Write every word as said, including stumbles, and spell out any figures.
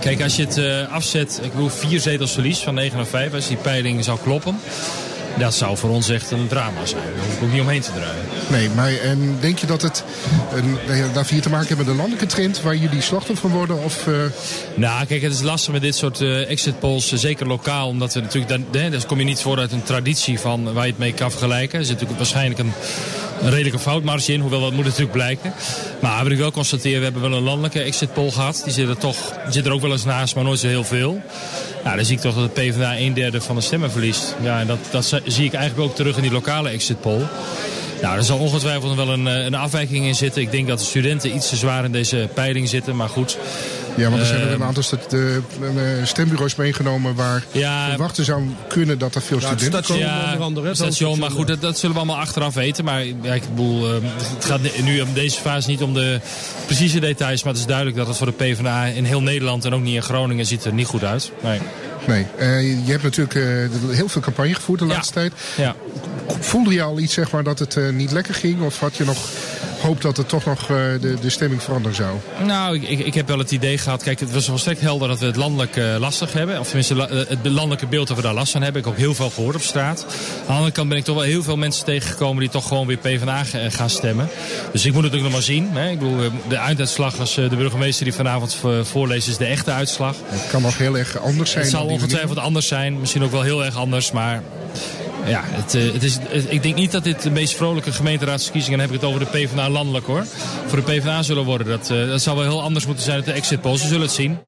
Kijk, als je het uh, afzet, ik bedoel vier zetels verlies van negen naar vijf, als die peiling zou kloppen, dat zou voor ons echt een drama zijn. Daar hoef ik ook niet omheen te draaien. Nee, maar en denk je dat het een, dat hier te maken heeft met een landelijke trend waar jullie slachtoffer van worden? Of, uh... Nou, kijk, het is lastig met dit soort uh, exit polls, uh, zeker lokaal, omdat er natuurlijk, dan, hè, dus kom je niet voor uit een traditie van waar je het mee kan vergelijken. Er zit natuurlijk waarschijnlijk een, een redelijke foutmarge in, hoewel dat moet natuurlijk blijken. Maar wat ik wel constateer, we hebben wel een landelijke exit poll gehad. Die zit er toch, die zit er ook wel eens naast, maar nooit zo heel veel. Nou, dan zie ik toch dat de PvdA een derde van de stemmen verliest. Ja, en dat, dat zie ik eigenlijk ook terug in die lokale exit poll. Nou, er zal ongetwijfeld wel een, een afwijking in zitten. Ik denk dat de studenten iets te zwaar in deze peiling zitten, maar goed. Ja, want er zijn er een aantal st- de, de stembureaus meegenomen waar ja, verwachten zou kunnen dat er veel ja, studenten station, komen. Ja, onder andere, station, maar goed, dat, dat zullen we allemaal achteraf weten. Maar ja, ik bedoel, uh, het gaat nu in deze fase niet om de precieze details, maar het is duidelijk dat het voor de PvdA in heel Nederland en ook niet in Groningen ziet er niet goed uit. Nee. Nee, uh, je hebt natuurlijk uh, heel veel campagne gevoerd de ja. laatste tijd. Ja. Voelde je al iets, zeg maar, dat het uh, niet lekker ging? Of had je nog hoop dat het toch nog uh, de, de stemming veranderen zou? Nou, ik, ik, ik heb wel het idee gehad. Kijk, het was volstrekt helder dat we het landelijk uh, lastig hebben. Of tenminste, la, het landelijke beeld dat we daar last van hebben. Ik heb ook heel veel gehoord op straat. Aan de andere kant ben ik toch wel heel veel mensen tegengekomen die toch gewoon weer PvdA gaan stemmen. Dus ik moet het ook nog maar zien. Hè. Ik bedoel, de uituitslag als de burgemeester die vanavond voorleest is de echte uitslag. Het kan nog heel erg anders zijn. Het zal ongetwijfeld anders zijn. Misschien ook wel heel erg anders, maar ja, het, het is, het, ik denk niet dat dit de meest vrolijke gemeenteraadsverkiezingen, dan heb ik het over de PvdA landelijk hoor, voor de PvdA zullen worden. Dat, uh, dat zal wel heel anders moeten zijn uit de exit polls. We zullen het zien.